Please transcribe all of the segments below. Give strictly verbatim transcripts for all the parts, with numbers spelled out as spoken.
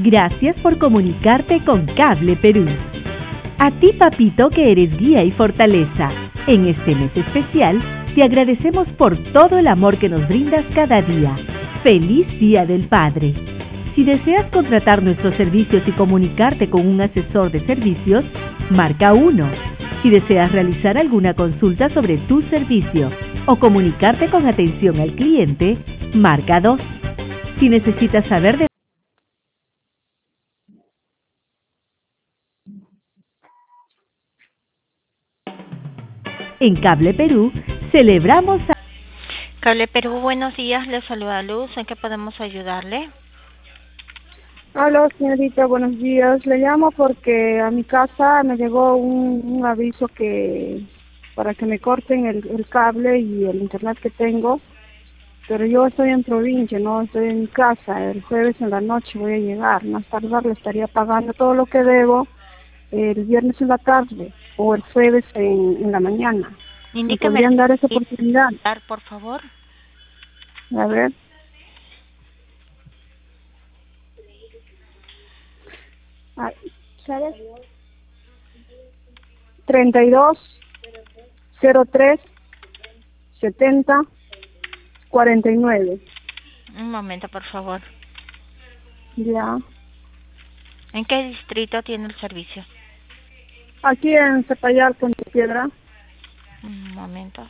Gracias por comunicarte con Cable Perú. A ti, papito, que eres guía y fortaleza. En este mes especial, te agradecemos por todo el amor que nos brindas cada día. ¡Feliz Día del Padre! Si deseas contratar nuestros servicios y comunicarte con un asesor de servicios, marca uno. Si deseas realizar alguna consulta sobre tu servicio o comunicarte con atención al cliente, marca dos. Si necesitas saber de En Cable Perú, celebramos a... Cable Perú, buenos días, le saluda Luz, ¿en qué podemos ayudarle? Hola, señorita, buenos días. Le llamo porque a mi casa me llegó un, un aviso que para que me corten el, el cable y el internet que tengo, pero yo estoy en provincia, no estoy en mi casa. El jueves en la noche voy a llegar, más tardar le estaría pagando todo lo que debo el viernes en la tarde o el jueves en, en la mañana. ¿Me Indíqueme podrían dar esa oportunidad? por favor. A ver. Ah, ¿sabes? treinta y dos, cero tres, setenta, cuarenta y nueve. Un momento, por favor. Ya. ¿En qué distrito tiene el servicio? Aquí en Cepallar, Puente Piedra. Un momento.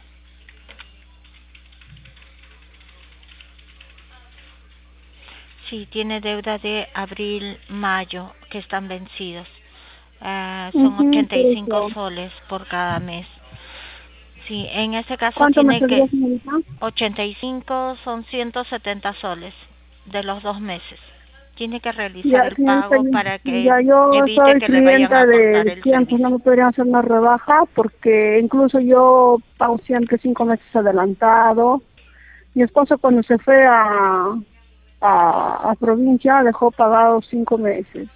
Sí, tiene deuda de abril, mayo, que están vencidos. Uh, son Uh-huh, ochenta y cinco soles por cada mes. Sí, en ese caso tiene que... ochenta y cinco son ciento setenta soles de los dos meses. Tiene que realizar ya, el pago para que ya yo evite soy que le vayan a cortar de el tiempo, servicio. no me podrían hacer una rebaja porque incluso yo pago siempre cinco meses adelantado. Mi esposo cuando se fue a, a, a provincia dejó pagado cinco meses.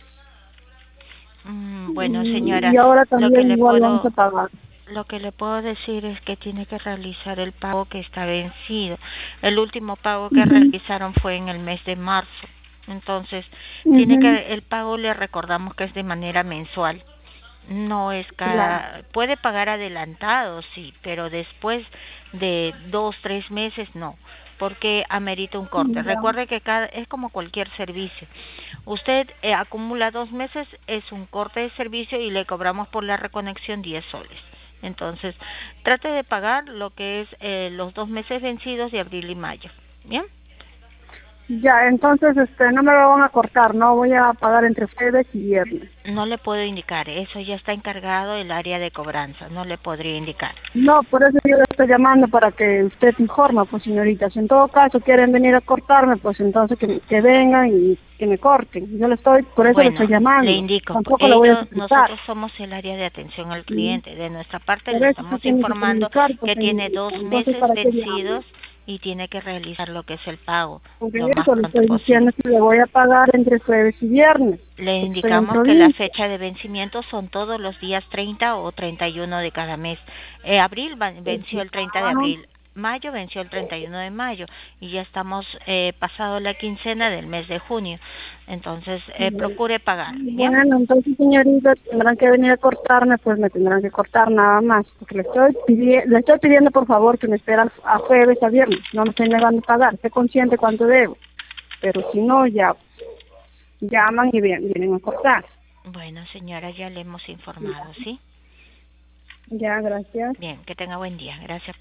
Mm, bueno, señora, y ahora lo que también le igual vamos puedo a pagar. lo que le puedo decir es que tiene que realizar el pago que está vencido. El último pago que Uh-huh. realizaron fue en el mes de marzo. Entonces, Uh-huh. tiene que el pago le recordamos que es de manera mensual. No es cada, Claro. puede pagar adelantado, sí, pero después de dos, tres meses no, porque amerita un corte. Ya. Recuerde que cada, es como cualquier servicio. Usted eh, acumula dos meses, es un corte de servicio y le cobramos por la reconexión diez soles. Entonces, trate de pagar lo que es eh, los dos meses vencidos de abril y mayo. ¿Bien? Ya, entonces este no me lo van a cortar, no voy a pagar entre jueves y viernes. No le puedo indicar, eso ya está encargado el área de cobranza, no le podría indicar. No, por eso yo le estoy llamando para que usted informe, pues señorita. Si en todo caso quieren venir a cortarme, pues entonces que, que vengan y que me corten. Yo le estoy, por eso Bueno, le estoy llamando. le indico, Tampoco le voy a ellos, explicar. nosotros somos el área de atención al cliente. De nuestra parte Por le eso se estamos tiene que informando comunicar, pues, que tiene dos entonces meses para qué vencidos llamo. y tiene que realizar lo que es el pago Porque lo más eso le pronto estoy posible. diciendo que le voy a pagar entre jueves y viernes. Le Estoy en indicamos que la provincia. fecha de vencimiento son todos los días treinta o treinta y uno de cada mes. Eh, abril venció el treinta de abril, mayo venció el treinta y uno de mayo y ya estamos eh, pasado la quincena del mes de junio. Entonces, eh, procure pagar. ¿Bien? Bueno, entonces, señorita, tendrán que venir a cortarme, pues me tendrán que cortar nada más. Porque le estoy, pidi le estoy pidiendo, por favor, que me esperen a jueves, a viernes. No me estoy negando a pagar. Sé consciente cuánto debo. Pero si no, ya llaman y vienen, vienen a cortar. Bueno, señora, ya le hemos informado, ¿sí? Ya, gracias. Bien, que tenga buen día. Gracias por